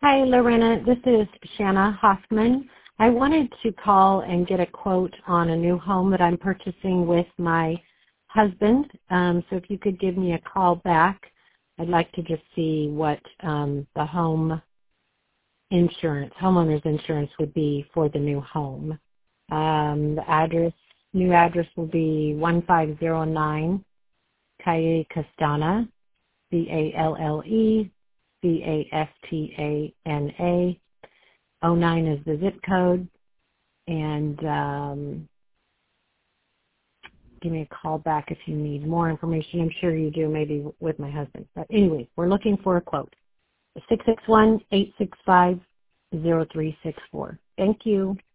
Hi, Lorena. This is Shanna Hoffman. I wanted to call and get a quote on a new home that I'm purchasing with my husband. So if you could give me a call back, I'd like to just see what the homeowner's insurance would be for the new home. New address will be 1509 Calle Castana, CalleCastana. 09 is the zip code, and give me a call back if you need more information. I'm sure you do, maybe with my husband. But anyway, we're looking for a quote. 661-865-0364. Thank you.